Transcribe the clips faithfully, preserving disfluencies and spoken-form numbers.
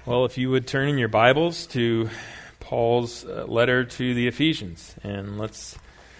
Well, if you would turn in your Bibles to Paul's uh, letter to the Ephesians, and let's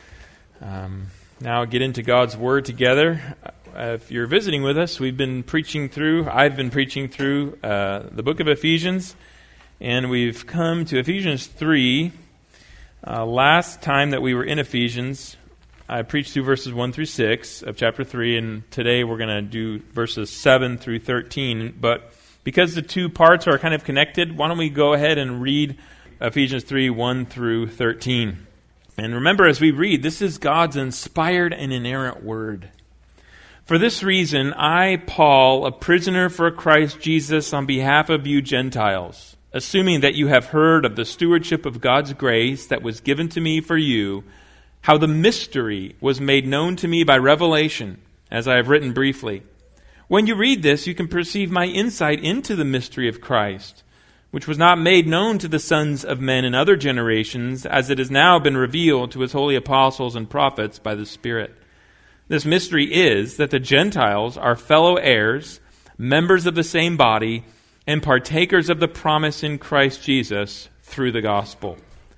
um, now get into God's Word together. Uh, if you're visiting with us, we've been preaching through, I've been preaching through uh, the book of Ephesians, and we've come to Ephesians three. Uh, last time that we were in Ephesians, I preached through verses one through six of chapter three, and today we're going to do verses seven through thirteen, but because the two parts are kind of connected, why don't we go ahead and read Ephesians three, one through thirteen. And remember, as we read, this is God's inspired and inerrant word. For this reason, I, Paul, a prisoner for Christ Jesus on behalf of you Gentiles, assuming that you have heard of the stewardship of God's grace that was given to me for you, how the mystery was made known to me by revelation, as I have written briefly. When you read this, you can perceive my insight into the mystery of Christ, which was not made known to the sons of men in other generations, as it has now been revealed to his holy apostles and prophets by the Spirit. This mystery is that the Gentiles are fellow heirs, members of the same body, and partakers of the promise in Christ Jesus through the gospel.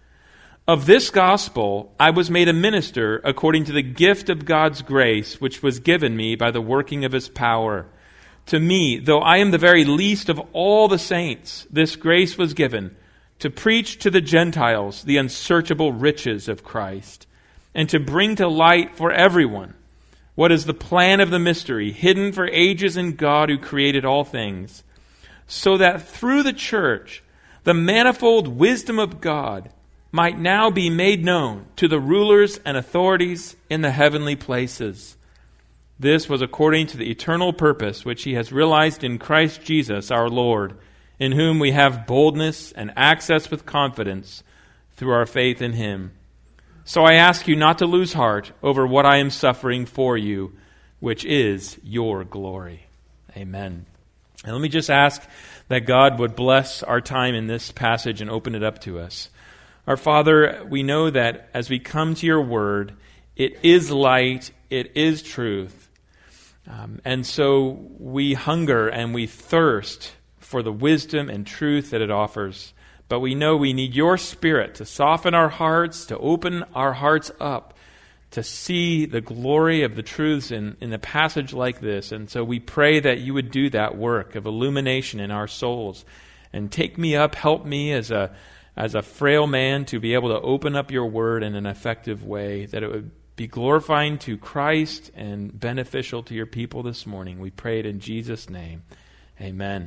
Of this gospel I was made a minister according to the gift of God's grace, which was given me by the working of his power. To me, though I am the very least of all the saints, this grace was given, to preach to the Gentiles the unsearchable riches of Christ, and to bring to light for everyone what is the plan of the mystery, hidden for ages in God who created all things, so that through the church the manifold wisdom of God might now be made known to the rulers and authorities in the heavenly places. This was according to the eternal purpose which he has realized in Christ Jesus our Lord, in whom we have boldness and access with confidence through our faith in him. So I ask you not to lose heart over what I am suffering for you, which is your glory. Amen. And let me just ask that God would bless our time in this passage and open it up to us. Our Father, we know that as we come to your word, it is light, it is truth. Um, and so we hunger and we thirst for the wisdom and truth that it offers. But we know we need your Spirit to soften our hearts, to open our hearts up, to see the glory of the truths in, in a passage like this. And so we pray that you would do that work of illumination in our souls. And take me up, help me as a as a frail man to be able to open up your word in an effective way, that it would be glorifying to Christ and beneficial to your people this morning. We pray it in Jesus' name. Amen.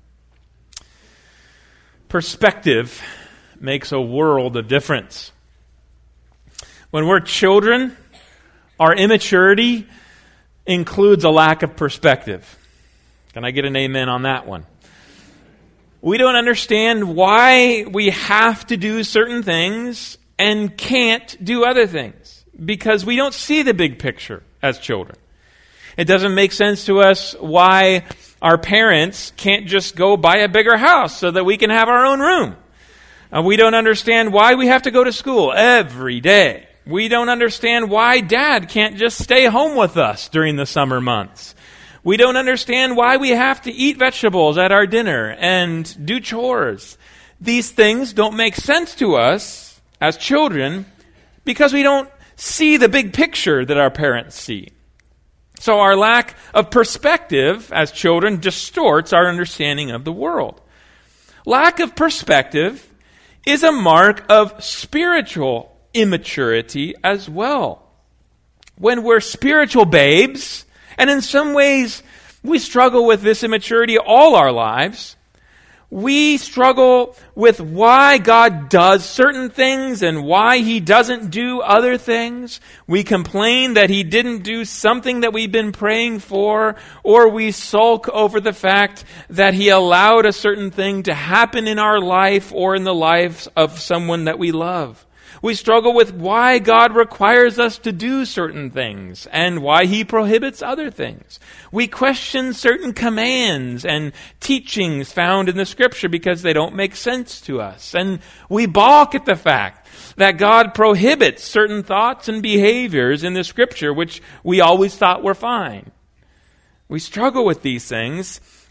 Perspective makes a world of difference. When we're children, our immaturity includes a lack of perspective. Can I get an amen on that one? We don't understand why we have to do certain things and can't do other things, because we don't see the big picture as children. It doesn't make sense to us why our parents can't just go buy a bigger house so that we can have our own room. Uh, we don't understand why we have to go to school every day. We don't understand why Dad can't just stay home with us during the summer months. We don't understand why we have to eat vegetables at our dinner and do chores. These things don't make sense to us as children because we don't see the big picture that our parents see. So our lack of perspective as children distorts our understanding of the world. Lack of perspective is a mark of spiritual immaturity as well. When we're spiritual babes, and in some ways, we struggle with this immaturity all our lives. We struggle with why God does certain things and why he doesn't do other things. We complain that he didn't do something that we've been praying for, or we sulk over the fact that he allowed a certain thing to happen in our life or in the lives of someone that we love. We struggle with why God requires us to do certain things and why he prohibits other things. We question certain commands and teachings found in the Scripture because they don't make sense to us. And we balk at the fact that God prohibits certain thoughts and behaviors in the Scripture which we always thought were fine. We struggle with these things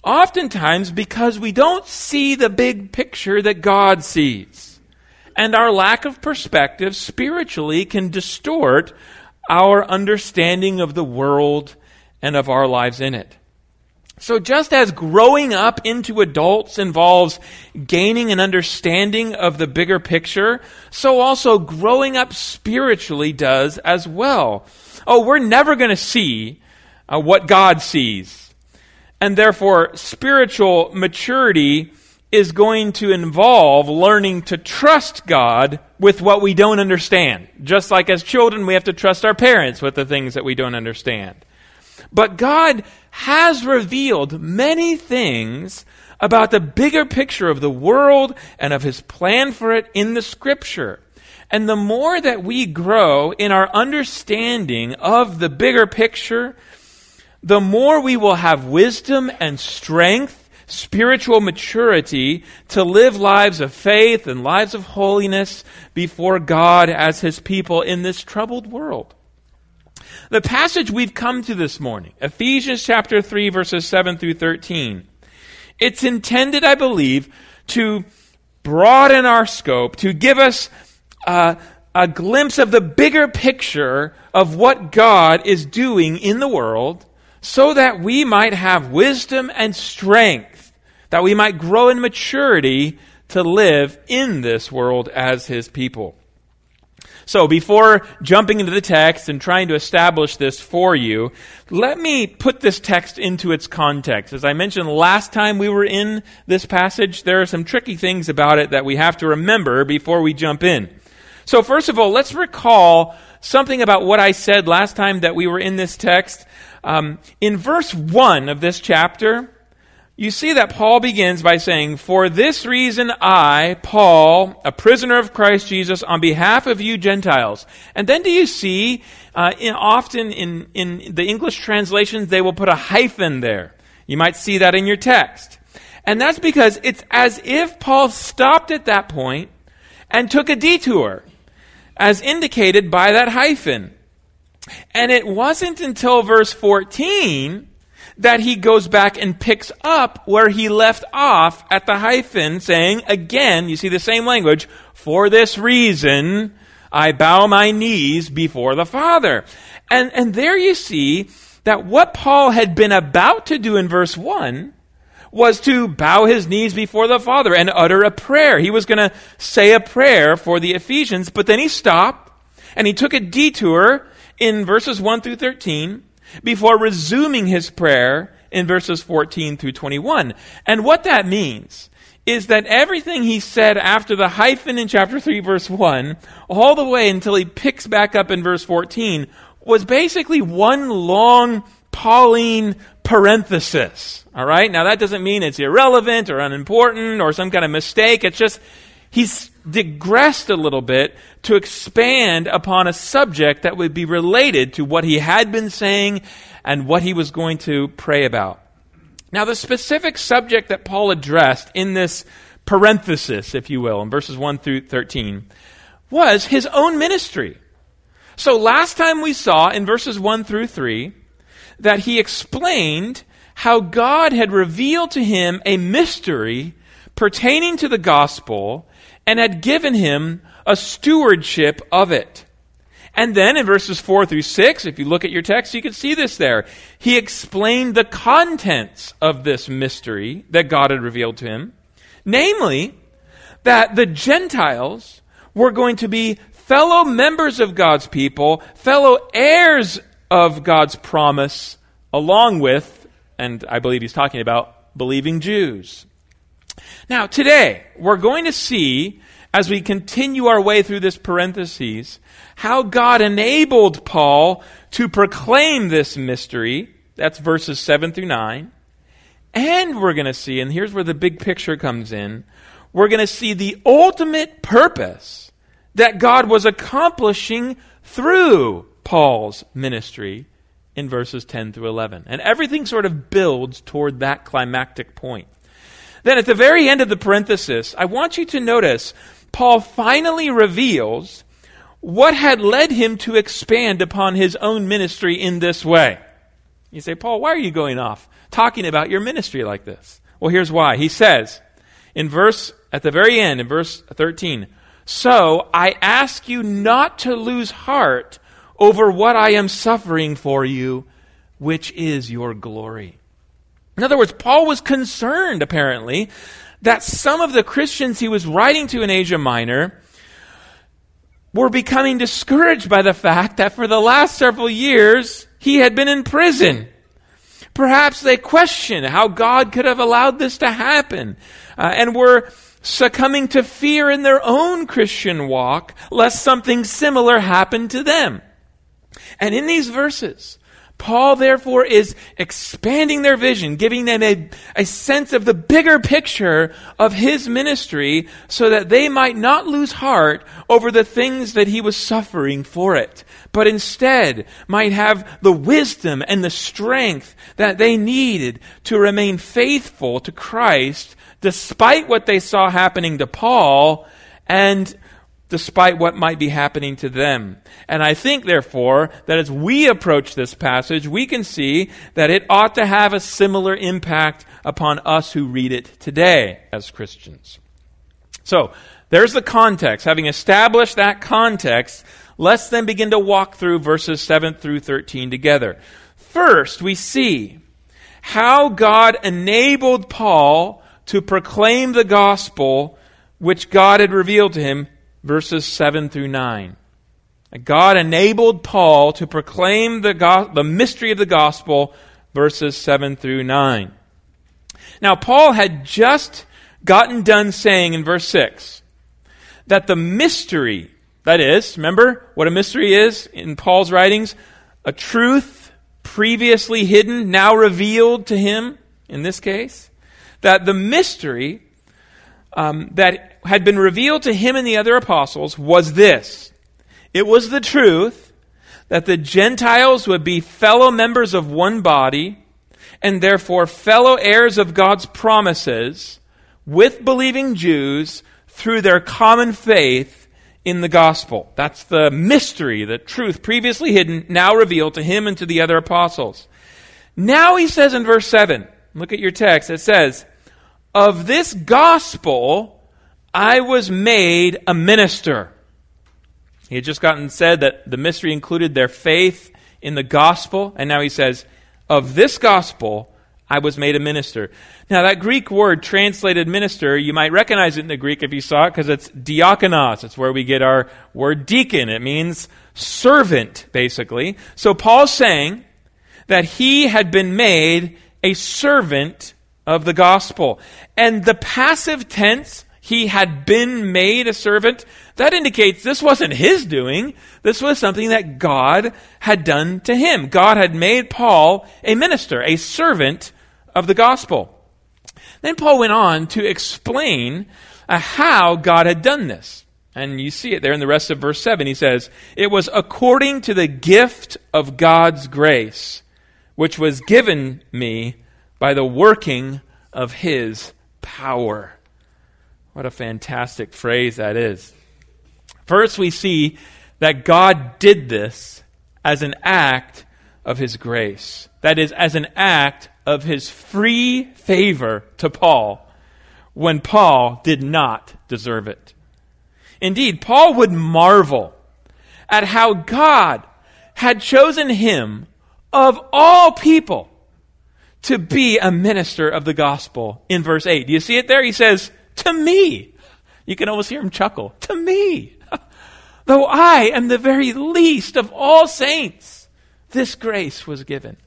Oftentimes because we don't see the big picture that God sees. And our lack of perspective spiritually can distort our understanding of the world and of our lives in it. So just as growing up into adults involves gaining an understanding of the bigger picture, so also growing up spiritually does as well. Oh, we're never going to see uh, what God sees. And therefore, spiritual maturity is going to involve learning to trust God with what we don't understand. Just like as children, we have to trust our parents with the things that we don't understand. But God has revealed many things about the bigger picture of the world and of His plan for it in the Scripture. And the more that we grow in our understanding of the bigger picture, the more we will have wisdom and strength, spiritual maturity to live lives of faith and lives of holiness before God as His people in this troubled world. The passage we've come to this morning, Ephesians chapter three, verses seven through thirteen, it's intended, I believe, to broaden our scope, to give us uh, a glimpse of the bigger picture of what God is doing in the world, so that we might have wisdom and strength, that we might grow in maturity to live in this world as His people. So before jumping into the text and trying to establish this for you, let me put this text into its context. As I mentioned last time we were in this passage, there are some tricky things about it that we have to remember before we jump in. So first of all, let's recall something about what I said last time that we were in this text. Um, in verse one of this chapter, you see that Paul begins by saying, "For this reason I, Paul, a prisoner of Christ Jesus, on behalf of you Gentiles." And then do you see, uh, in, often in, in the English translations, they will put a hyphen there. You might see that in your text. And that's because it's as if Paul stopped at that point and took a detour, as indicated by that hyphen. And it wasn't until verse fourteen that he goes back and picks up where he left off at the hyphen, saying, again, you see the same language, "For this reason I bow my knees before the Father." And, and there you see that what Paul had been about to do in verse one was to bow his knees before the Father and utter a prayer. He was going to say a prayer for the Ephesians, but then he stopped and he took a detour in verses one through thirteen before resuming his prayer in verses fourteen through twenty-one. And what that means is that everything he said after the hyphen in chapter three, verse one, all the way until he picks back up in verse fourteen, was basically one long Pauline parenthesis. All right? Now that doesn't mean it's irrelevant or unimportant or some kind of mistake. It's just he's digressed a little bit to expand upon a subject that would be related to what he had been saying and what he was going to pray about. Now, the specific subject that Paul addressed in this parenthesis, if you will, in verses one through thirteen, was his own ministry. So last time we saw in verses one through three that he explained how God had revealed to him a mystery pertaining to the gospel and had given him a stewardship of it. And then in verses four through six, if you look at your text, you can see this there. He explained the contents of this mystery that God had revealed to him. Namely, that the Gentiles were going to be fellow members of God's people, fellow heirs of God's promise, along with, and I believe he's talking about, believing Jews. Now, today, we're going to see, as we continue our way through this parentheses, how God enabled Paul to proclaim this mystery. That's verses seven through nine. And we're going to see, and here's where the big picture comes in, we're going to see the ultimate purpose that God was accomplishing through Paul's ministry in verses ten through eleven. And everything sort of builds toward that climactic point. Then at the very end of the parenthesis, I want you to notice Paul finally reveals what had led him to expand upon his own ministry in this way. You say, "Paul, why are you going off talking about your ministry like this? Well, here's why. He says in verse, at the very end, in verse thirteen, "So I ask you not to lose heart over what I am suffering for you, which is your glory." In other words, Paul was concerned, apparently, that some of the Christians he was writing to in Asia Minor were becoming discouraged by the fact that for the last several years he had been in prison. Perhaps they questioned how God could have allowed this to happen, uh, and were succumbing to fear in their own Christian walk, lest something similar happen to them. And in these verses, Paul, therefore, is expanding their vision, giving them a, a sense of the bigger picture of his ministry so that they might not lose heart over the things that he was suffering for it, but instead might have the wisdom and the strength that they needed to remain faithful to Christ despite what they saw happening to Paul and despite what might be happening to them. And I think, therefore, that as we approach this passage, we can see that it ought to have a similar impact upon us who read it today as Christians. So, there's the context. Having established that context, let's then begin to walk through verses seven through thirteen together. First, we see how God enabled Paul to proclaim the gospel which God had revealed to him, verses seven through nine. God enabled Paul to proclaim the go- the mystery of the gospel, verses seven through nine. Now, Paul had just gotten done saying in verse six that the mystery, that is, remember what a mystery is in Paul's writings? A truth previously hidden, now revealed to him, in this case. That the mystery um, that had been revealed to him and the other apostles was this. It was the truth that the Gentiles would be fellow members of one body and therefore fellow heirs of God's promises with believing Jews through their common faith in the gospel. That's the mystery, the truth previously hidden, now revealed to him and to the other apostles. Now he says in verse seven, look at your text, it says, "Of this gospel I was made a minister." He had just gotten said that the mystery included their faith in the gospel, and now he says, "Of this gospel I was made a minister." Now that Greek word translated minister, you might recognize it in the Greek if you saw it, because it's diakonos. It's where we get our word deacon. It means servant, basically. So Paul's saying that he had been made a servant of the gospel. And the passive tense, he had been made a servant, that indicates this wasn't his doing. This was something that God had done to him. God had made Paul a minister, a servant of the gospel. Then Paul went on to explain uh, how God had done this. And you see it there in the rest of verse seven. He says, "It was according to the gift of God's grace, which was given me by the working of his power." What a fantastic phrase that is. First, we see that God did this as an act of his grace. That is, as an act of his free favor to Paul when Paul did not deserve it. Indeed, Paul would marvel at how God had chosen him, of all people, to be a minister of the gospel in verse eight. Do you see it there? He says, "To me." You can almost hear him chuckle. "To me. Though I am the very least of all saints, this grace was given."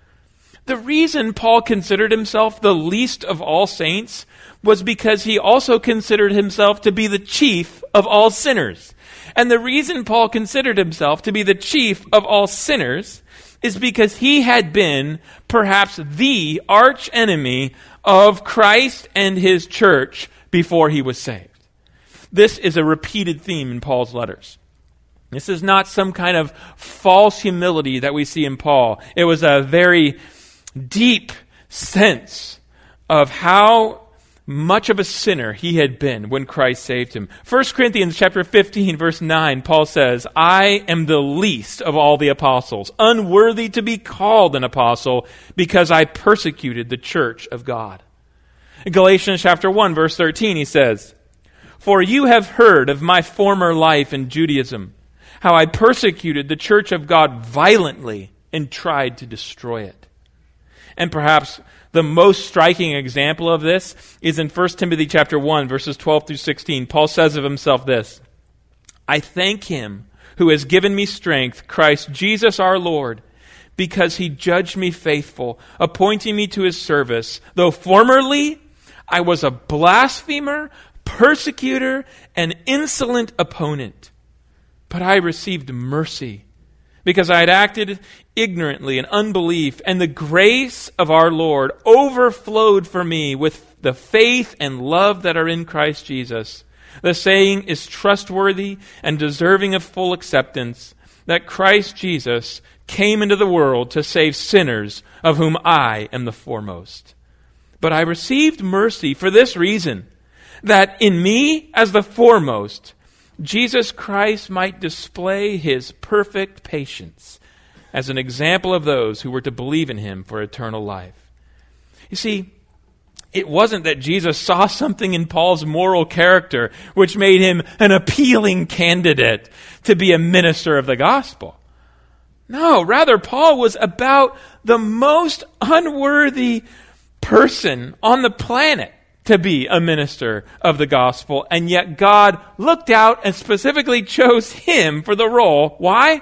The reason Paul considered himself the least of all saints was because he also considered himself to be the chief of all sinners. And the reason Paul considered himself to be the chief of all sinners is because he had been perhaps the arch enemy of Christ and his church before he was saved. This is a repeated theme in Paul's letters. This is not some kind of false humility that we see in Paul. It was a very deep sense of how much of a sinner he had been when Christ saved him. First Corinthians chapter fifteen, verse nine, Paul says, I am the least of all the apostles, unworthy to be called an apostle, because I persecuted the church of God. In Galatians chapter one, verse thirteen, he says, For you have heard of my former life in Judaism, how I persecuted the church of God violently and tried to destroy it. And perhaps the most striking example of this is in First Timothy chapter one, verses twelve through sixteen. Paul says of himself this, I thank him who has given me strength, Christ Jesus our Lord, because he judged me faithful, appointing me to his service, though formerly I was a blasphemer, persecutor, and insolent opponent. But I received mercy, because I had acted ignorantly in unbelief, and the grace of our Lord overflowed for me with the faith and love that are in Christ Jesus. The saying is trustworthy and deserving of full acceptance, that Christ Jesus came into the world to save sinners, of whom I am the foremost. But I received mercy for this reason, that in me as the foremost, Jesus Christ might display his perfect patience as an example of those who were to believe in him for eternal life. You see, it wasn't that Jesus saw something in Paul's moral character which made him an appealing candidate to be a minister of the gospel. No, rather, Paul was about the most unworthy person on the planet to be a minister of the gospel, and yet God looked out and specifically chose him for the role. Why?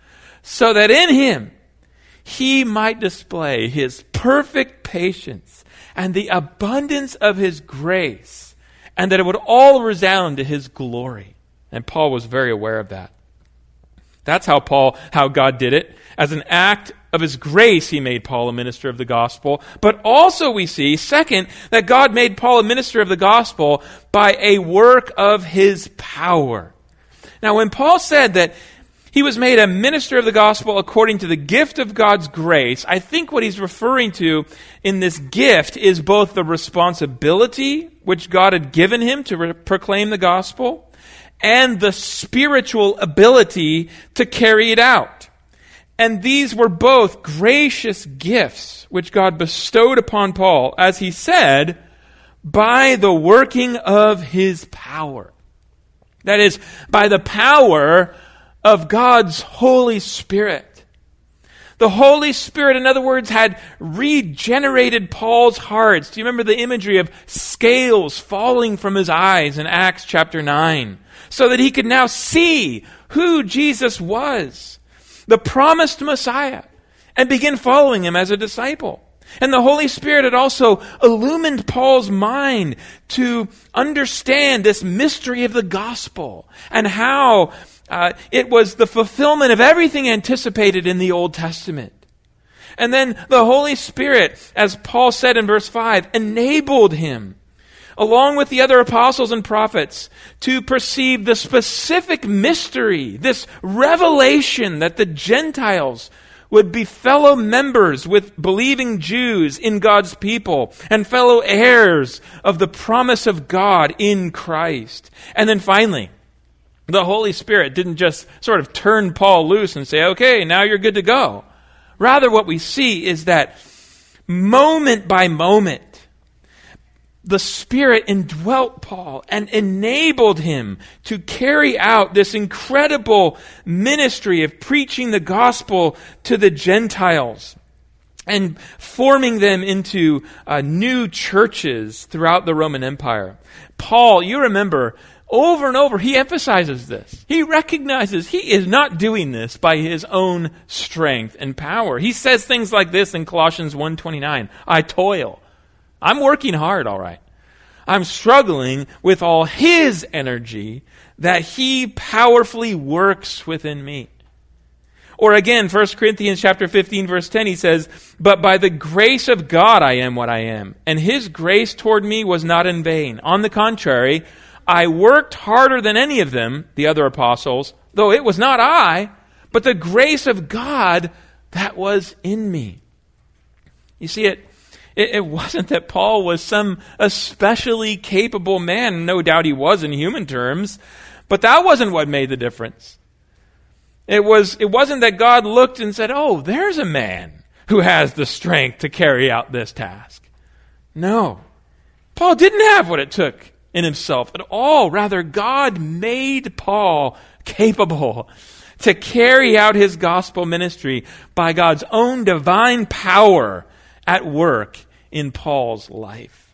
So that in him he might display his perfect patience and the abundance of his grace, and that it would all resound to his glory. And Paul was very aware of that. That's how Paul, how God did it. As an act of his grace, he made Paul a minister of the gospel. But also we see, second, that God made Paul a minister of the gospel by a work of his power. Now, when Paul said that he was made a minister of the gospel according to the gift of God's grace, I think what he's referring to in this gift is both the responsibility which God had given him to re- proclaim the gospel, and the spiritual ability to carry it out. And these were both gracious gifts which God bestowed upon Paul, as he said, by the working of his power. That is, by the power of God's Holy Spirit. The Holy Spirit, in other words, had regenerated Paul's heart. Do you remember the imagery of scales falling from his eyes in Acts chapter nine? So that he could now see who Jesus was, the promised Messiah, and begin following him as a disciple. And the Holy Spirit had also illumined Paul's mind to understand this mystery of the gospel and how uh, it was the fulfillment of everything anticipated in the Old Testament. And then the Holy Spirit, as Paul said in verse five, enabled him, along with the other apostles and prophets, to perceive the specific mystery, this revelation that the Gentiles would be fellow members with believing Jews in God's people and fellow heirs of the promise of God in Christ. And then finally, the Holy Spirit didn't just sort of turn Paul loose and say, okay, now you're good to go. Rather, what we see is that moment by moment, the Spirit indwelt Paul and enabled him to carry out this incredible ministry of preaching the gospel to the Gentiles and forming them into uh, new churches throughout the Roman Empire. Paul, you remember, over and over, he emphasizes this. He recognizes he is not doing this by his own strength and power. He says things like this in Colossians one twenty-nine, I toil. I'm working hard, all right. I'm struggling with all his energy that he powerfully works within me. Or again, First Corinthians chapter fifteen, verse ten, he says, but by the grace of God I am what I am, and his grace toward me was not in vain. On the contrary, I worked harder than any of them, the other apostles, though it was not I, but the grace of God that was in me. You see, it It, it wasn't that Paul was some especially capable man. No doubt he was in human terms, but that wasn't what made the difference. It was, it wasn't that God looked and said, oh, there's a man who has the strength to carry out this task. No. Paul didn't have what it took in himself at all. Rather, God made Paul capable to carry out his gospel ministry by God's own divine power at work in Paul's life.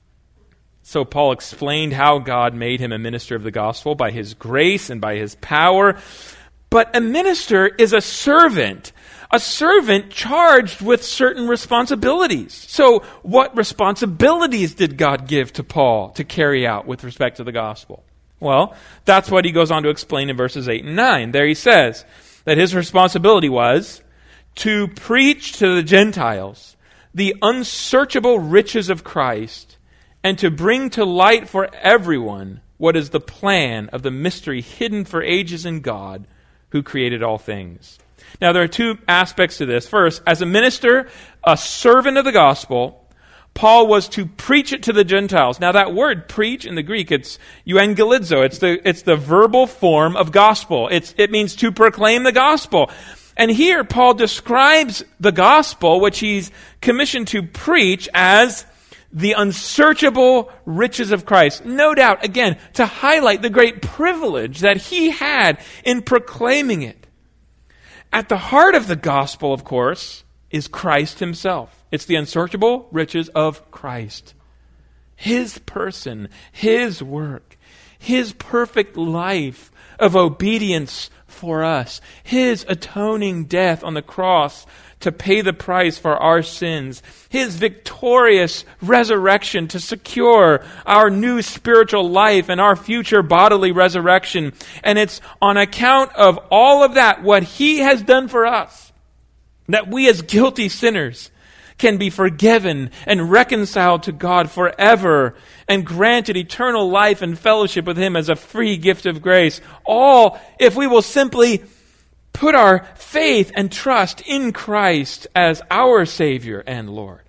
So Paul explained how God made him a minister of the gospel by his grace and by his power. But a minister is a servant, a servant charged with certain responsibilities. So what responsibilities did God give to Paul to carry out with respect to the gospel? Well, that's what he goes on to explain in verses eight and nine. There he says that his responsibility was to preach to the Gentiles the unsearchable riches of Christ and to bring to light for everyone what is the plan of the mystery hidden for ages in God, who created all things. Now, there are two aspects to this. First, as a minister, a servant of the gospel, Paul was to preach it to the Gentiles. Now, that word preach in the Greek, it's euangelizo. It's the, it's the verbal form of gospel. It's, it means to proclaim the gospel. And here, Paul describes the gospel, which he's commissioned to preach, as the unsearchable riches of Christ. No doubt, again, to highlight the great privilege that he had in proclaiming it. At the heart of the gospel, of course, is Christ himself. It's the unsearchable riches of Christ. His person, his work, his perfect life of obedience for us, his atoning death on the cross to pay the price for our sins, his victorious resurrection to secure our new spiritual life and our future bodily resurrection. And it's on account of all of that, what he has done for us, that we as guilty sinners can be forgiven and reconciled to God forever and granted eternal life and fellowship with him as a free gift of grace. All if we will simply put our faith and trust in Christ as our Savior and Lord.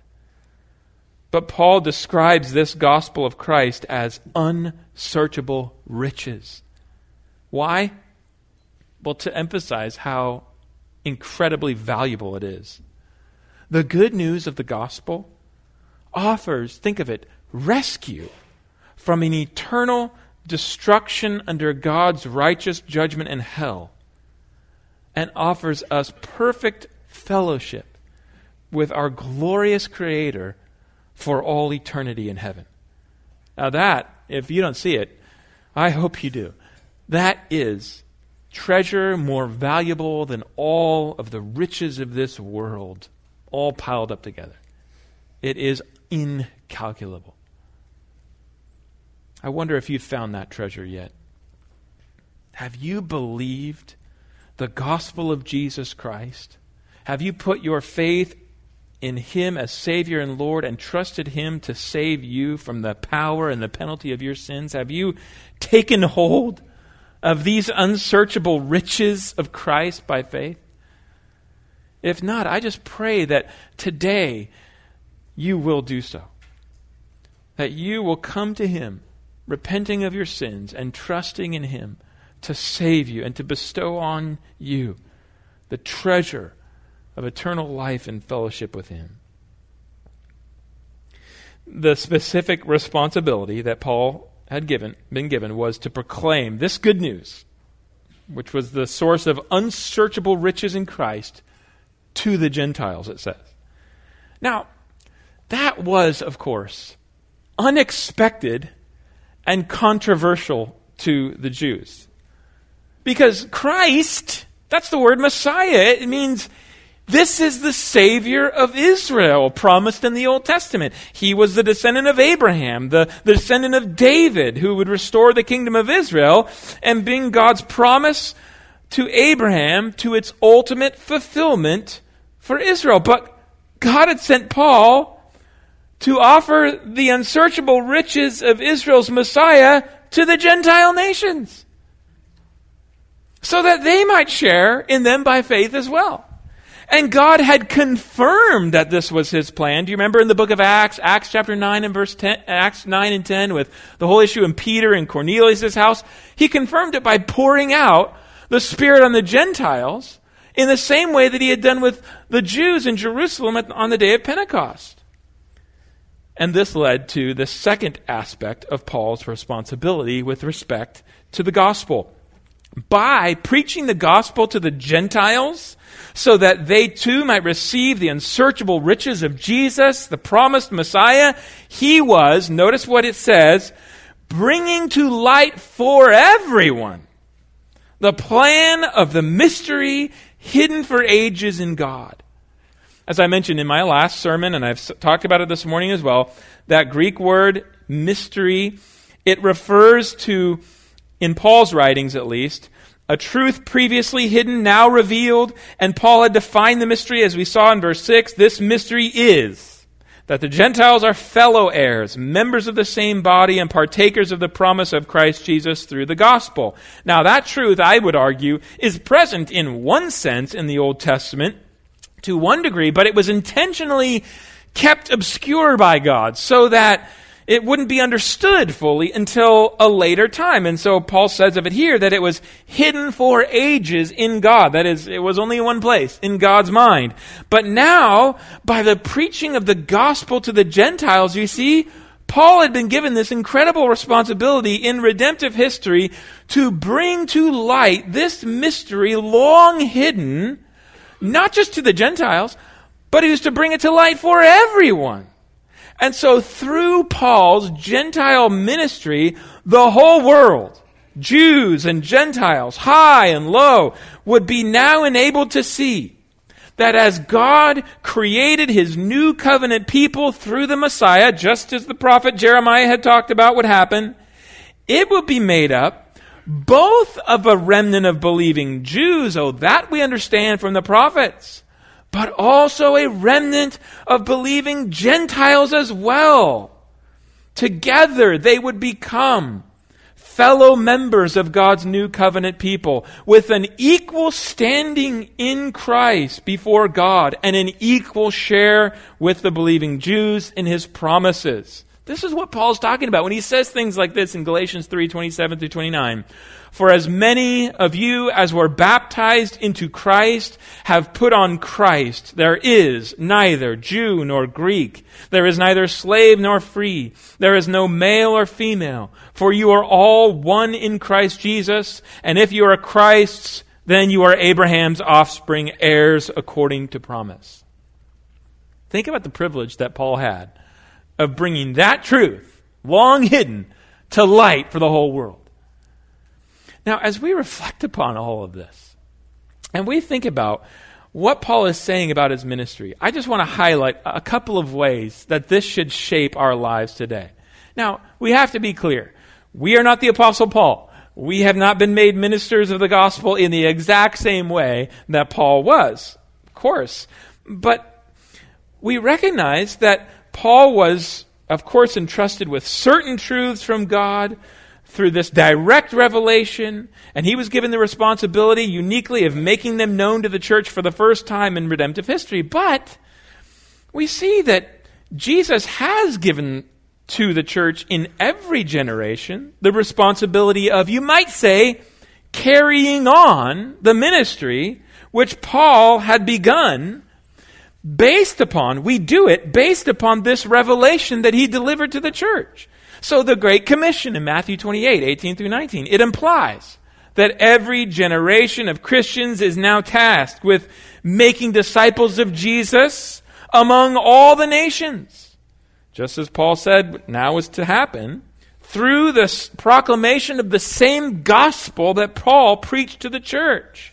But Paul describes this gospel of Christ as unsearchable riches. Why? Well, to emphasize how incredibly valuable it is. The good news of the gospel offers, think of it, rescue from an eternal destruction under God's righteous judgment in hell, and offers us perfect fellowship with our glorious Creator for all eternity in heaven. Now that, if you don't see it, I hope you do. That is treasure more valuable than all of the riches of this world, all piled up together. It is incalculable. I wonder if you've found that treasure yet. Have you believed the gospel of Jesus Christ? Have you put your faith in him as Savior and Lord and trusted him to save you from the power and the penalty of your sins? Have you taken hold of these unsearchable riches of Christ by faith? If not, I just pray that today you will do so. That you will come to him, repenting of your sins and trusting in him to save you and to bestow on you the treasure of eternal life and fellowship with him. The specific responsibility that Paul had given, been given was to proclaim this good news, which was the source of unsearchable riches in Christ, to the Gentiles, it says. Now, that was, of course, unexpected and controversial to the Jews. Because Christ, that's the word Messiah. It means this is the Savior of Israel promised in the Old Testament. He was the descendant of Abraham, the, the descendant of David, who would restore the kingdom of Israel and bring God's promise to Abraham to its ultimate fulfillment for Israel. But God had sent Paul to offer the unsearchable riches of Israel's Messiah to the Gentile nations, so that they might share in them by faith as well. And God had confirmed that this was his plan. Do you remember in the book of Acts, Acts chapter nine and verse ten, Acts nine and ten, with the whole issue in Peter and Cornelius' house? He confirmed it by pouring out the Spirit on the Gentiles in the same way that he had done with the Jews in Jerusalem on the day of Pentecost. And this led to the second aspect of Paul's responsibility with respect to the gospel. By preaching the gospel to the Gentiles, so that they too might receive the unsearchable riches of Jesus, the promised Messiah, he was, notice what it says, bringing to light for everyone the plan of the mystery hidden for ages in God. As I mentioned in my last sermon, and I've talked about it this morning as well, that Greek word, mystery, it refers to, in Paul's writings at least, a truth previously hidden, now revealed, and Paul had defined the mystery as we saw in verse six. This mystery is that the Gentiles are fellow heirs, members of the same body, and partakers of the promise of Christ Jesus through the gospel. Now that truth, I would argue, is present in one sense in the Old Testament, to one degree, but it was intentionally kept obscure by God so that it wouldn't be understood fully until a later time. And so Paul says of it here that it was hidden for ages in God. That is, it was only in one place, in God's mind. But now, by the preaching of the gospel to the Gentiles, you see, Paul had been given this incredible responsibility in redemptive history to bring to light this mystery long hidden, not just to the Gentiles, but he was to bring it to light for everyone. And so through Paul's Gentile ministry, the whole world, Jews and Gentiles, high and low, would be now enabled to see that as God created his new covenant people through the Messiah, just as the prophet Jeremiah had talked about would happen, it would be made up both of a remnant of believing Jews, oh, that we understand from the prophets, but also a remnant of believing Gentiles as well. Together they would become fellow members of God's new covenant people with an equal standing in Christ before God and an equal share with the believing Jews in his promises. This is what Paul's talking about when he says things like this in Galatians three, twenty-seven through twenty-nine. For as many of you as were baptized into Christ have put on Christ. There is neither Jew nor Greek. There is neither slave nor free. There is no male or female. For you are all one in Christ Jesus. And if you are Christ's, then you are Abraham's offspring, heirs according to promise. Think about the privilege that Paul had of bringing that truth, long hidden, to light for the whole world. Now, as we reflect upon all of this, and we think about what Paul is saying about his ministry, I just want to highlight a couple of ways that this should shape our lives today. Now, we have to be clear. We are not the Apostle Paul. We have not been made ministers of the gospel in the exact same way that Paul was, of course. But we recognize that Paul was, of course, entrusted with certain truths from God through this direct revelation, and he was given the responsibility uniquely of making them known to the church for the first time in redemptive history. But we see that Jesus has given to the church in every generation the responsibility of, you might say, carrying on the ministry which Paul had begun based upon, we do it based upon this revelation that he delivered to the church. So the Great Commission in Matthew twenty-eight, eighteen through nineteen, it implies that every generation of Christians is now tasked with making disciples of Jesus among all the nations. Just as Paul said now is to happen through the proclamation of the same gospel that Paul preached to the church.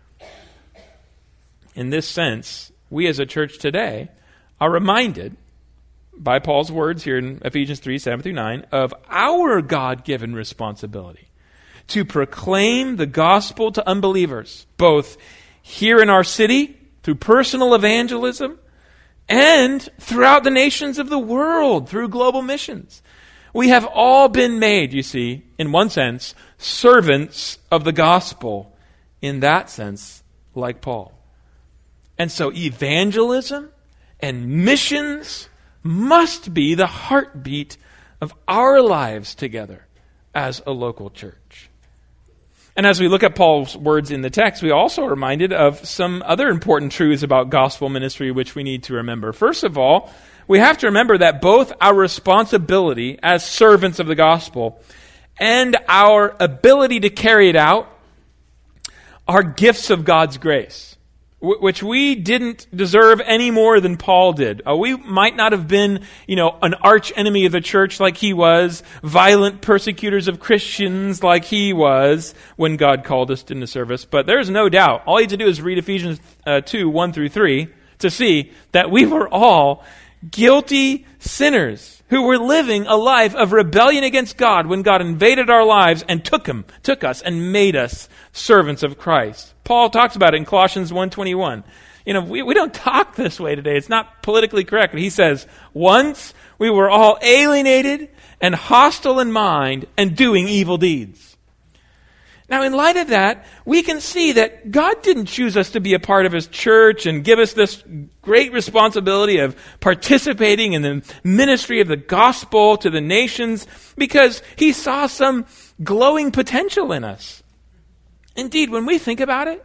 In this sense, we as a church today are reminded by Paul's words here in Ephesians three, seven through nine, of our God-given responsibility to proclaim the gospel to unbelievers, both here in our city through personal evangelism and throughout the nations of the world through global missions. We have all been made, you see, in one sense, servants of the gospel, in that sense, like Paul. And so evangelism and missions must be the heartbeat of our lives together as a local church. And as we look at Paul's words in the text, we also are reminded of some other important truths about gospel ministry which we need to remember. First of all, we have to remember that both our responsibility as servants of the gospel and our ability to carry it out are gifts of God's grace, which we didn't deserve any more than Paul did. Uh, we might not have been, you know, an arch enemy of the church like he was, violent persecutors of Christians like he was when God called us into service. But there's no doubt, all you have to do is read Ephesians uh, two, one through three to see that we were all guilty sinners who were living a life of rebellion against God when God invaded our lives and took him, took us and made us servants of Christ. Paul talks about it in Colossians one twenty-one. You know, we, we don't talk this way today. It's not politically correct. But he says, once we were all alienated and hostile in mind and doing evil deeds. Now, in light of that, we can see that God didn't choose us to be a part of his church and give us this great responsibility of participating in the ministry of the gospel to the nations because he saw some glowing potential in us. Indeed, when we think about it,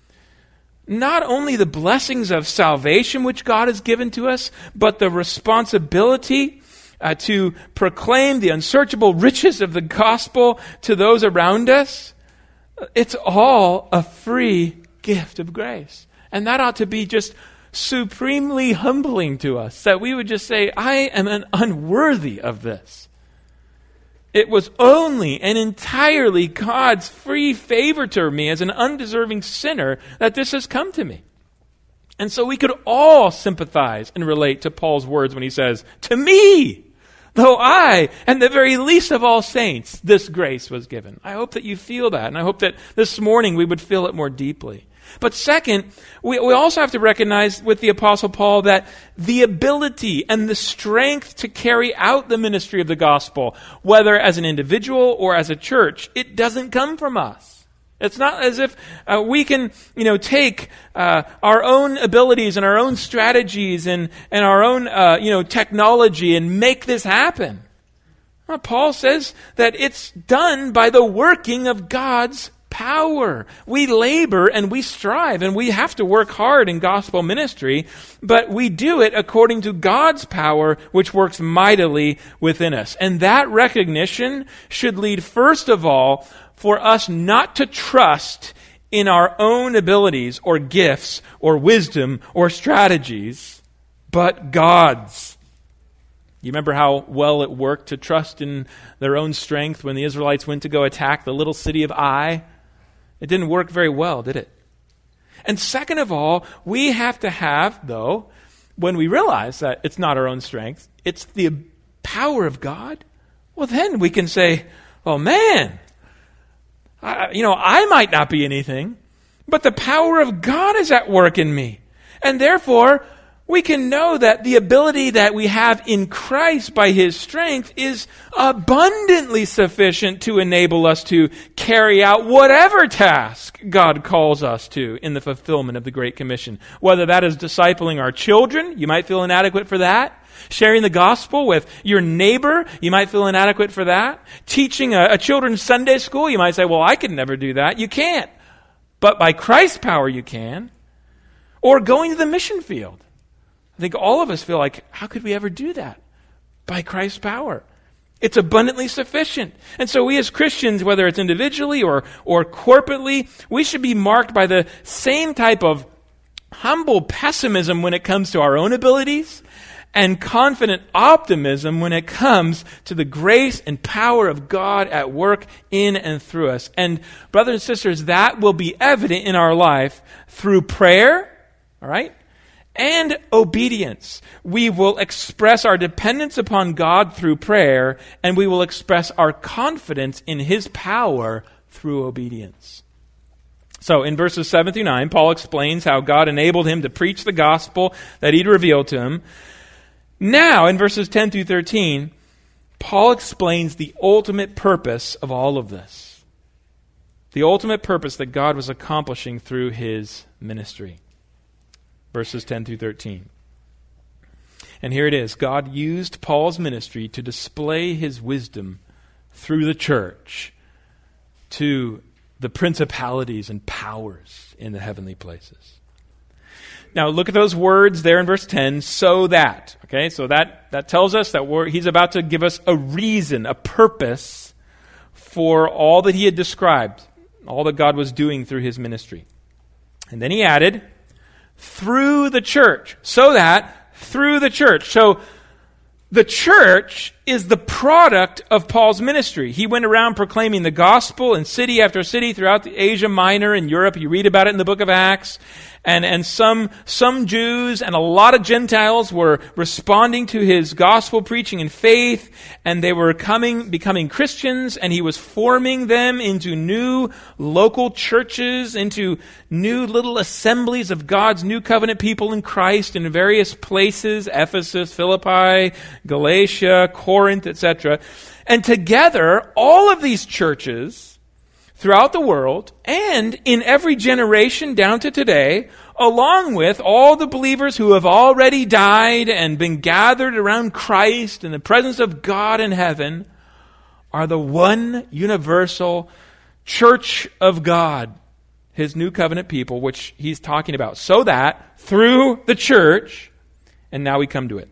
not only the blessings of salvation which God has given to us, but the responsibility uh, to proclaim the unsearchable riches of the gospel to those around us, it's all a free gift of grace. And that ought to be just supremely humbling to us, that we would just say, I am an unworthy of this. It was only and entirely God's free favor to me as an undeserving sinner that this has come to me. And so we could all sympathize and relate to Paul's words when he says, to me, though I am the very least of all saints, this grace was given. I hope that you feel that, and I hope that this morning we would feel it more deeply. But second, we, we also have to recognize with the Apostle Paul that the ability and the strength to carry out the ministry of the gospel, whether as an individual or as a church, it doesn't come from us. It's not as if uh, we can, you know, take uh, our own abilities and our own strategies and, and our own, uh, you know, technology and make this happen. Well, Paul says that it's done by the working of God's power. We labor and we strive and we have to work hard in gospel ministry, but we do it according to God's power, which works mightily within us. And that recognition should lead, first of all, for us not to trust in our own abilities or gifts or wisdom or strategies, but God's. You remember how well it worked to trust in their own strength when the Israelites went to go attack the little city of Ai? It didn't work very well, did it? And second of all, we have to have, though, when we realize that it's not our own strength, it's the power of God, well then we can say, oh man, I, you know, I might not be anything, but the power of God is at work in me. And therefore, we can know that the ability that we have in Christ by his strength is abundantly sufficient to enable us to carry out whatever task God calls us to in the fulfillment of the Great Commission. Whether that is discipling our children, you might feel inadequate for that. Sharing the gospel with your neighbor, you might feel inadequate for that. Teaching a, a children's Sunday school, you might say, well, I could never do that. You can't. But by Christ's power, you can. Or going to the mission field. I think all of us feel like, how could we ever do that? By Christ's power. It's abundantly sufficient. And so we as Christians, whether it's individually or, or corporately, we should be marked by the same type of humble pessimism when it comes to our own abilities and confident optimism when it comes to the grace and power of God at work in and through us. And brothers and sisters, that will be evident in our life through prayer, all right, and obedience. We will express our dependence upon God through prayer, and we will express our confidence in his power through obedience. So in verses seven through nine, Paul explains how God enabled him to preach the gospel that he'd revealed to him. Now, in verses ten through thirteen, Paul explains the ultimate purpose of all of this. The ultimate purpose that God was accomplishing through his ministry. verses ten through thirteen. And here it is. God used Paul's ministry to display his wisdom through the church to the principalities and powers in the heavenly places. Now look at those words there in verse ten, so that. Okay, so that, that tells us that we're, he's about to give us a reason, a purpose for all that he had described, all that God was doing through his ministry. And then he added, through the church, so that through the church. So the church is the product of Paul's ministry. He went around proclaiming the gospel in city after city throughout the Asia Minor and Europe. You read about it in the book of Acts. And, and some, some Jews and a lot of Gentiles were responding to his gospel preaching and faith, and they were coming, becoming Christians, and he was forming them into new local churches, into new little assemblies of God's new covenant people in Christ in various places, Ephesus, Philippi, Galatia, Corinth, et cetera. And together, all of these churches throughout the world and in every generation down to today, along with all the believers who have already died and been gathered around Christ in the presence of God in heaven, are the one universal church of God, his new covenant people, which he's talking about. So that through the church, and now we come to it,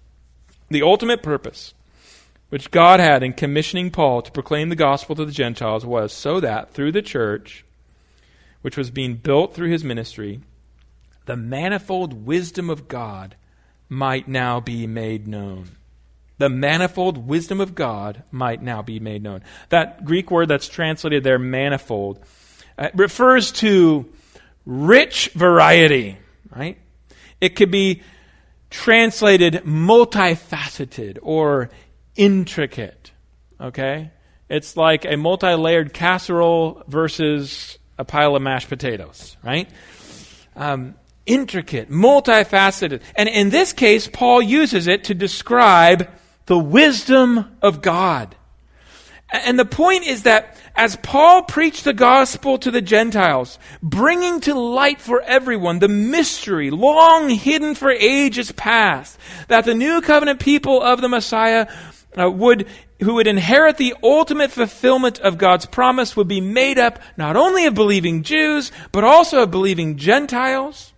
the ultimate purpose which God had in commissioning Paul to proclaim the gospel to the Gentiles was so that through the church, which was being built through his ministry, the manifold wisdom of God might now be made known. The manifold wisdom of God might now be made known. That Greek word that's translated there, manifold, uh, refers to rich variety, right? It could be translated multifaceted or intricate, okay? It's like a multi-layered casserole versus a pile of mashed potatoes, right? Um, intricate, multifaceted. And in this case, Paul uses it to describe the wisdom of God. And the point is that as Paul preached the gospel to the Gentiles, bringing to light for everyone the mystery long hidden for ages past, that the new covenant people of the Messiah Uh, would who would inherit the ultimate fulfillment of God's promise would be made up not only of believing Jews, but also of believing Gentiles.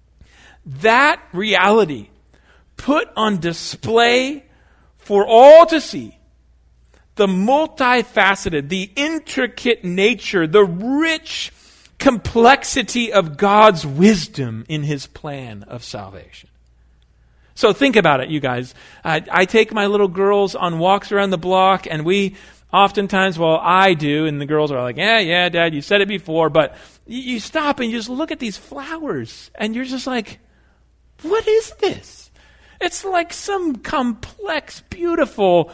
That reality put on display for all to see the multifaceted, the intricate nature, the rich complexity of God's wisdom in his plan of salvation. So think about it, you guys. I, I take my little girls on walks around the block, and we oftentimes, well, I do, and the girls are like, yeah, yeah, Dad, you said it before, but you, you stop and you just look at these flowers, and you're just like, what is this? It's like some complex, beautiful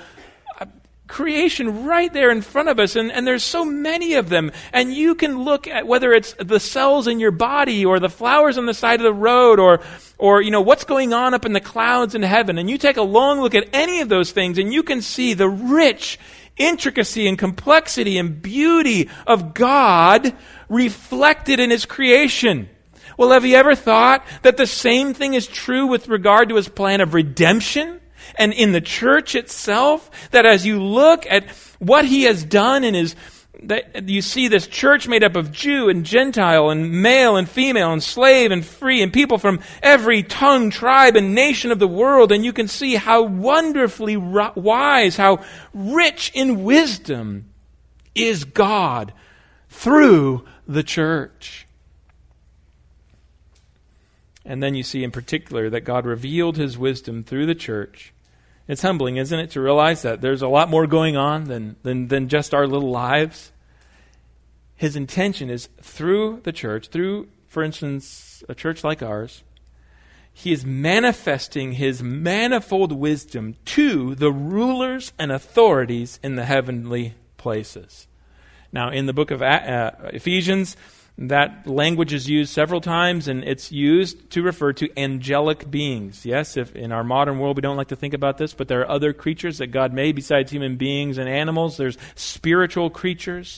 creation right there in front of us, and, and there's so many of them, and you can look at whether it's the cells in your body or the flowers on the side of the road or or you know what's going on up in the clouds in heaven, and you take a long look at any of those things and you can see the rich intricacy and complexity and beauty of God reflected in his creation. Well, have you ever thought that the same thing is true with regard to his plan of redemption? And in the church itself, that as you look at what he has done in his, that you see this church made up of Jew and Gentile and male and female and slave and free and people from every tongue, tribe, and nation of the world. And you can see how wonderfully wise, how rich in wisdom is God through the church. And then you see in particular that God revealed his wisdom through the church. It's humbling, isn't it, to realize that there's a lot more going on than, than, than just our little lives. His intention is through the church, through, for instance, a church like ours, he is manifesting his manifold wisdom to the rulers and authorities in the heavenly places. Now, in the book of uh, Ephesians, that language is used several times, and it's used to refer to angelic beings. Yes, if in our modern world we don't like to think about this, but there are other creatures that God made besides human beings and animals. There's spiritual creatures.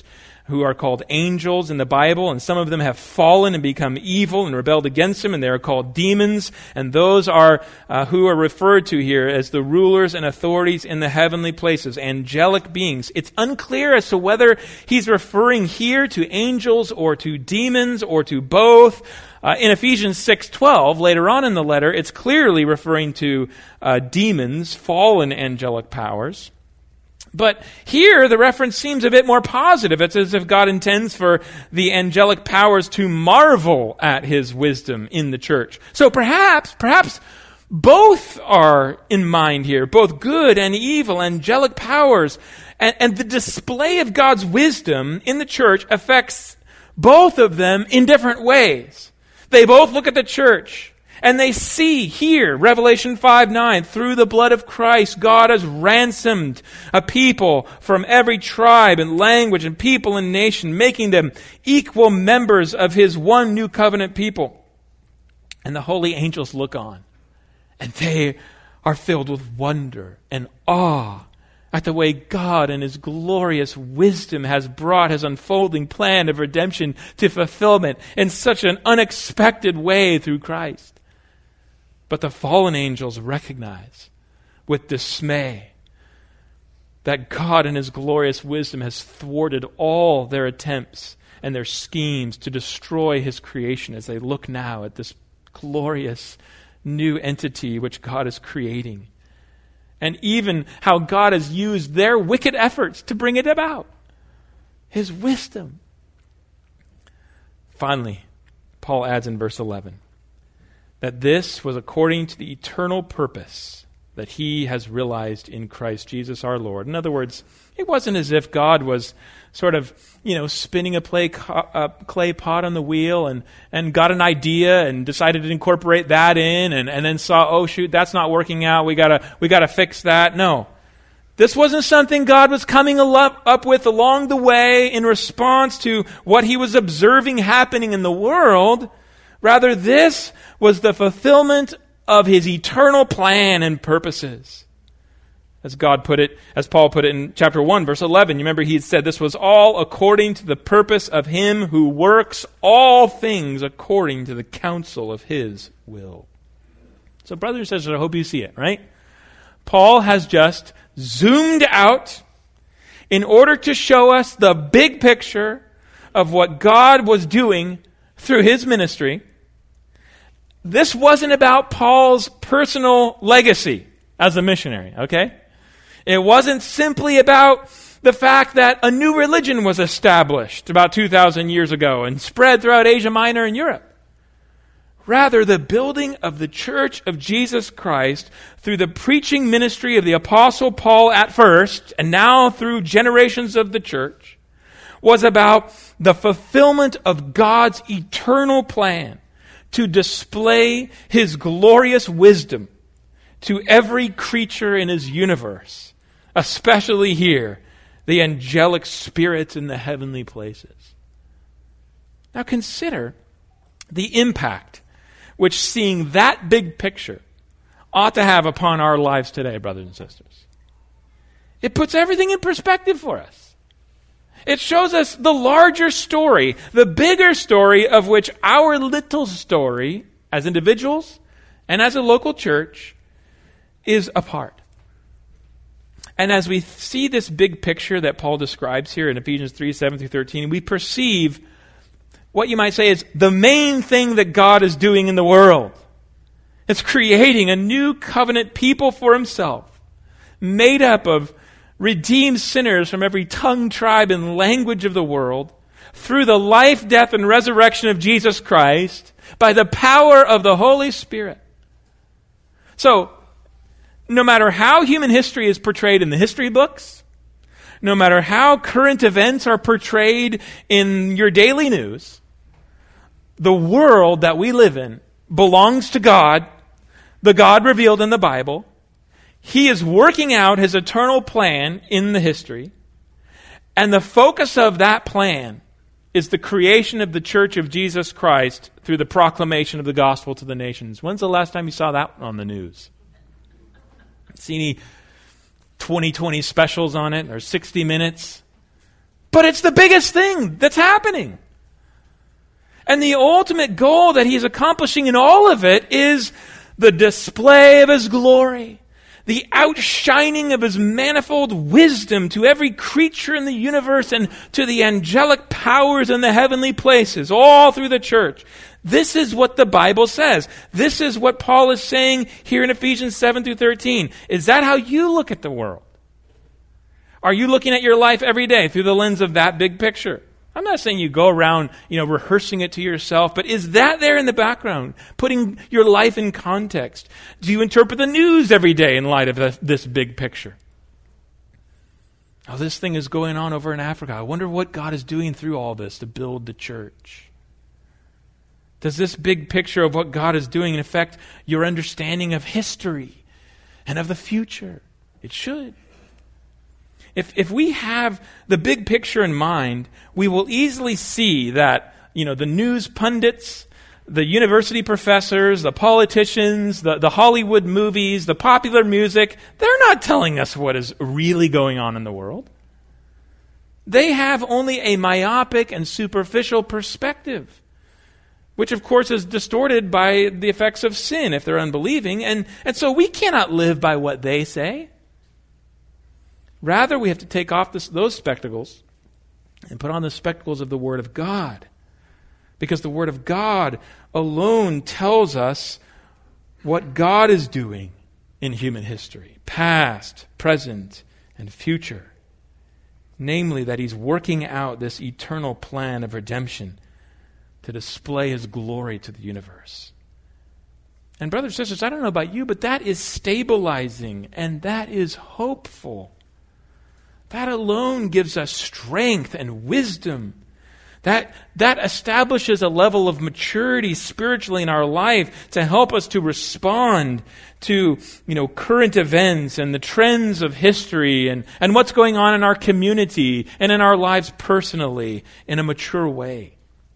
who are called angels in the Bible, and some of them have fallen and become evil and rebelled against him, and they are called demons, and those are uh, who are referred to here as the rulers and authorities in the heavenly places, angelic beings. It's unclear as to whether he's referring here to angels or to demons or to both. Uh, in Ephesians six twelve, later on in the letter, it's clearly referring to uh, demons, fallen angelic powers. But here, the reference seems a bit more positive. It's as if God intends for the angelic powers to marvel at his wisdom in the church. So perhaps, perhaps both are in mind here, both good and evil, angelic powers. And, and the display of God's wisdom in the church affects both of them in different ways. They both look at the church, and they see here, Revelation five nine, through the blood of Christ, God has ransomed a people from every tribe and language and people and nation, making them equal members of his one new covenant people. And the holy angels look on, and they are filled with wonder and awe at the way God in his glorious wisdom has brought his unfolding plan of redemption to fulfillment in such an unexpected way through Christ. But the fallen angels recognize with dismay that God in his glorious wisdom has thwarted all their attempts and their schemes to destroy his creation as they look now at this glorious new entity which God is creating. And even how God has used their wicked efforts to bring it about. His wisdom. Finally, Paul adds in verse eleven, that this was according to the eternal purpose that he has realized in Christ Jesus our Lord. In other words, it wasn't as if God was sort of, you know, spinning a clay, uh, clay pot on the wheel and, and got an idea and decided to incorporate that in and, and then saw, oh shoot, that's not working out. We gotta, we gotta fix that. No. This wasn't something God was coming up with along the way in response to what he was observing happening in the world. Rather, this was the fulfillment of his eternal plan and purposes. As God put it, as Paul put it in chapter one, verse eleven, you remember he had said this was all according to the purpose of him who works all things according to the counsel of his will. So brothers and sisters, I hope you see it, right? Paul has just zoomed out in order to show us the big picture of what God was doing through his ministry. This wasn't about Paul's personal legacy as a missionary, okay? It wasn't simply about the fact that a new religion was established about two thousand years ago and spread throughout Asia Minor and Europe. Rather, the building of the church of Jesus Christ through the preaching ministry of the Apostle Paul at first, and now through generations of the church, was about the fulfillment of God's eternal plan to display his glorious wisdom to every creature in his universe, especially here, the angelic spirits in the heavenly places. Now consider the impact which seeing that big picture ought to have upon our lives today, brothers and sisters. It puts everything in perspective for us. It shows us the larger story, the bigger story of which our little story as individuals and as a local church is a part. And as we see this big picture that Paul describes here in Ephesians three, seven through thirteen, we perceive what you might say is the main thing that God is doing in the world. It's creating a new covenant people for himself, made up of redeemed sinners from every tongue, tribe, and language of the world, through the life, death, and resurrection of Jesus Christ, by the power of the Holy Spirit. So, no matter how human history is portrayed in the history books, no matter how current events are portrayed in your daily news, the world that we live in belongs to God, the God revealed in the Bible. He is working out his eternal plan in the history, and the focus of that plan is the creation of the church of Jesus Christ through the proclamation of the gospel to the nations. When's the last time you saw that on the news? See any twenty twenty specials on it or sixty minutes? But it's the biggest thing that's happening. And the ultimate goal that he's accomplishing in all of it is the display of his glory, the outshining of his manifold wisdom to every creature in the universe and to the angelic powers in the heavenly places, all through the church. This is what the Bible says. This is what Paul is saying here in Ephesians seven through thirteen. Is that how you look at the world? Are you looking at your life every day through the lens of that big picture? I'm not saying you go around, you know, rehearsing it to yourself, but is that there in the background, putting your life in context? Do you interpret the news every day in light of this, this big picture? Oh, this thing is going on over in Africa. I wonder what God is doing through all this to build the church. Does this big picture of what God is doing affect your understanding of history and of the future? It should. If if we have the big picture in mind, we will easily see that, you know, the news pundits, the university professors, the politicians, the, the Hollywood movies, the popular music, they're not telling us what is really going on in the world. They have only a myopic and superficial perspective, which of course is distorted by the effects of sin if they're unbelieving, and, and so we cannot live by what they say. Rather, we have to take off this, those spectacles and put on the spectacles of the Word of God. Because the Word of God alone tells us what God is doing in human history, past, present, and future. Namely, that He's working out this eternal plan of redemption to display His glory to the universe. And brothers and sisters, I don't know about you, but that is stabilizing and that is hopeful. That alone gives us strength and wisdom. That, that establishes a level of maturity spiritually in our life to help us to respond to, you know, current events and the trends of history and, and what's going on in our community and in our lives personally in a mature way.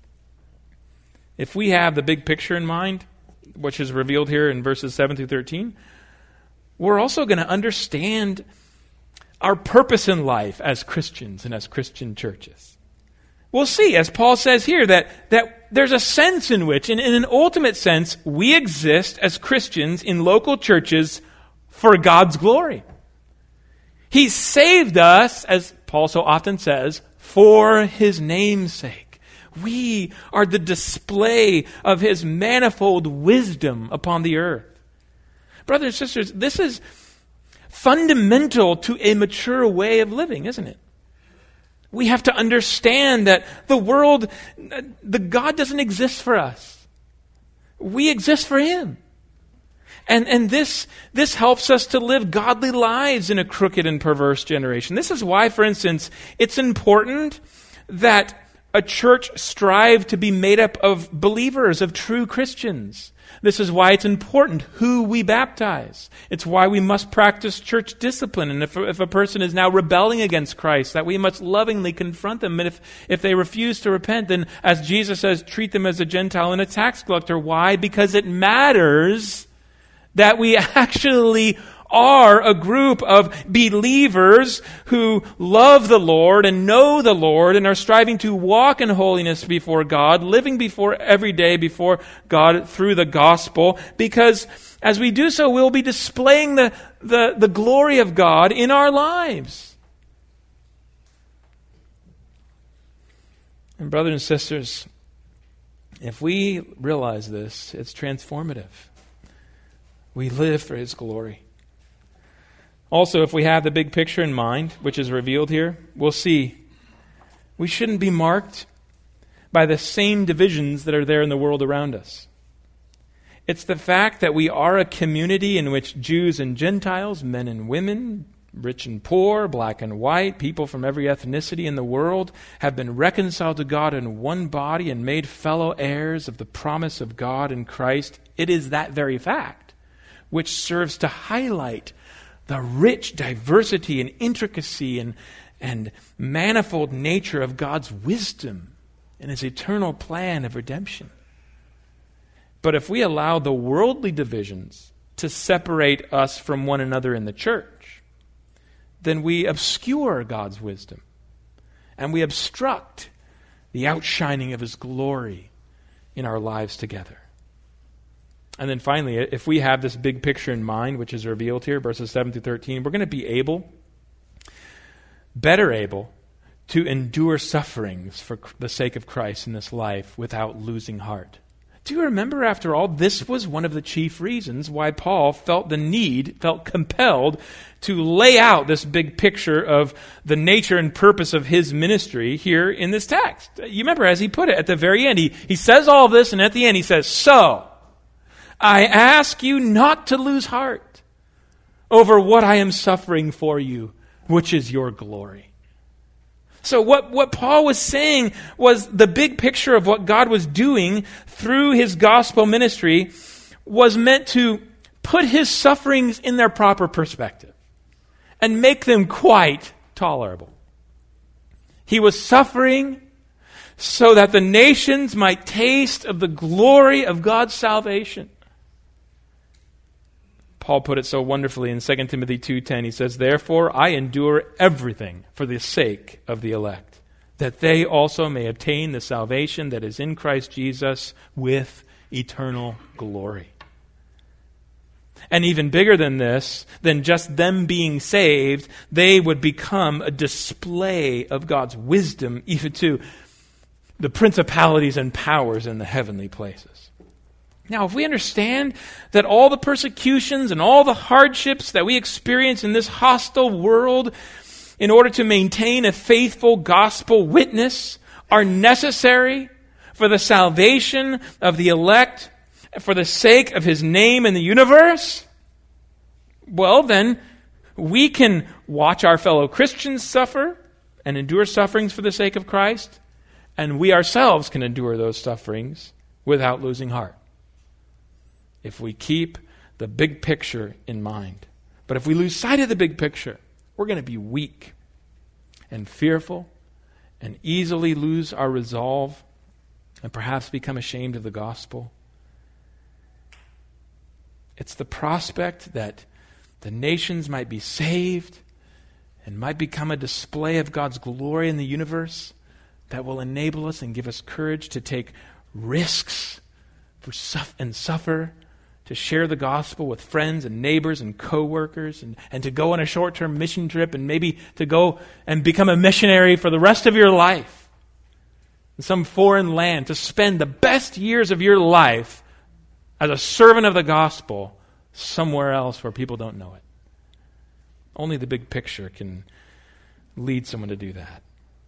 If we have the big picture in mind, which is revealed here in verses seven through thirteen, we're also going to understand our purpose in life as Christians and as Christian churches. We'll see, as Paul says here, that, that there's a sense in which, in, in an ultimate sense, we exist as Christians in local churches for God's glory. He saved us, as Paul so often says, for His name's sake. We are the display of His manifold wisdom upon the earth. Brothers and sisters, this is fundamental to a mature way of living, isn't it? We have to understand that the world, the God doesn't exist for us. We exist for Him. And and this this helps us to live godly lives in a crooked and perverse generation. This is why, for instance, it's important that a church strive to be made up of believers, of true Christians. This is why it's important who we baptize. It's why we must practice church discipline. And if, if a person is now rebelling against Christ, that we must lovingly confront them. And if, if they refuse to repent, then as Jesus says, treat them as a Gentile and a tax collector. Why? Because it matters that we actually are a group of believers who love the Lord and know the Lord and are striving to walk in holiness before God, living before every day before God through the gospel, because as we do so, we'll be displaying the, the, the glory of God in our lives. And brothers and sisters, if we realize this, it's transformative. We live for His glory. Also, if we have the big picture in mind, which is revealed here, we'll see we shouldn't be marked by the same divisions that are there in the world around us. It's the fact that we are a community in which Jews and Gentiles, men and women, rich and poor, black and white, people from every ethnicity in the world have been reconciled to God in one body and made fellow heirs of the promise of God in Christ. It is that very fact which serves to highlight the rich diversity and intricacy and, and manifold nature of God's wisdom and His eternal plan of redemption. But if we allow the worldly divisions to separate us from one another in the church, then we obscure God's wisdom and we obstruct the outshining of his glory in our lives together. And then finally, if we have this big picture in mind, which is revealed here, verses seven through thirteen, we're going to be able, better able, to endure sufferings for the sake of Christ in this life without losing heart. Do you remember, after all, this was one of the chief reasons why Paul felt the need, felt compelled to lay out this big picture of the nature and purpose of his ministry here in this text. You remember, as he put it at the very end, he, he says all this, and at the end he says, "So, I ask you not to lose heart over what I am suffering for you, which is your glory." So what, what Paul was saying was the big picture of what God was doing through his gospel ministry was meant to put his sufferings in their proper perspective and make them quite tolerable. He was suffering so that the nations might taste of the glory of God's salvation. Paul put it so wonderfully in Second Timothy two ten. He says, "Therefore I endure everything for the sake of the elect, that they also may obtain the salvation that is in Christ Jesus with eternal glory." And even bigger than this, than just them being saved, they would become a display of God's wisdom even to the principalities and powers in the heavenly places. Now, if we understand that all the persecutions and all the hardships that we experience in this hostile world in order to maintain a faithful gospel witness are necessary for the salvation of the elect, for the sake of his name in the universe, well, then we can watch our fellow Christians suffer and endure sufferings for the sake of Christ, and we ourselves can endure those sufferings without losing heart, if we keep the big picture in mind. But if we lose sight of the big picture, we're going to be weak and fearful and easily lose our resolve and perhaps become ashamed of the gospel. It's the prospect that the nations might be saved and might become a display of God's glory in the universe that will enable us and give us courage to take risks for suff- and suffer, to share the gospel with friends and neighbors and co-workers, and, and to go on a short-term mission trip, and maybe to go and become a missionary for the rest of your life in some foreign land, to spend the best years of your life as a servant of the gospel somewhere else where people don't know it. Only the big picture can lead someone to do that.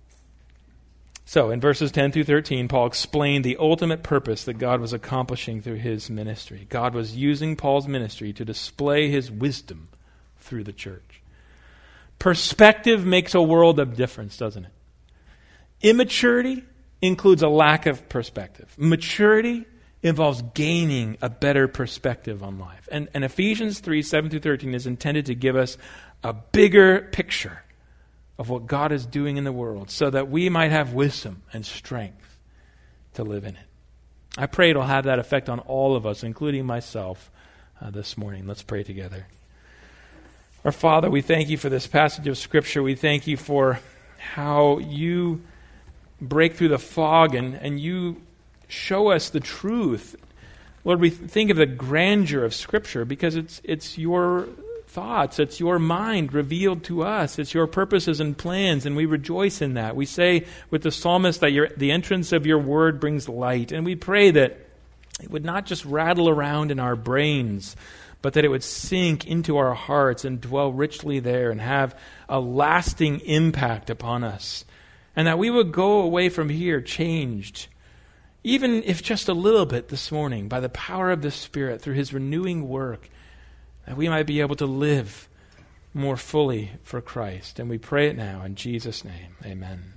So, in verses ten through thirteen, Paul explained the ultimate purpose that God was accomplishing through his ministry. God was using Paul's ministry to display his wisdom through the church. Perspective makes a world of difference, doesn't it? Immaturity includes a lack of perspective. Maturity involves gaining a better perspective on life. And, and Ephesians three, seven through thirteen is intended to give us a bigger picture of what God is doing in the world so that we might have wisdom and strength to live in it. I pray it'll have that effect on all of us, including myself, uh, this morning. Let's pray together. Our Father, we thank you for this passage of Scripture. We thank you for how you break through the fog and, and you show us the truth. Lord, we think of the grandeur of Scripture because it's it's your thoughts, it's your mind revealed to us, it's your purposes and plans, and we rejoice in that. We say with the psalmist that your, the entrance of your word brings light, and we pray that it would not just rattle around in our brains, but that it would sink into our hearts and dwell richly there and have a lasting impact upon us, and that we would go away from here changed, even if just a little bit this morning, by the power of the Spirit through his renewing work, that we might be able to live more fully for Christ. And we pray it now in Jesus' name. Amen.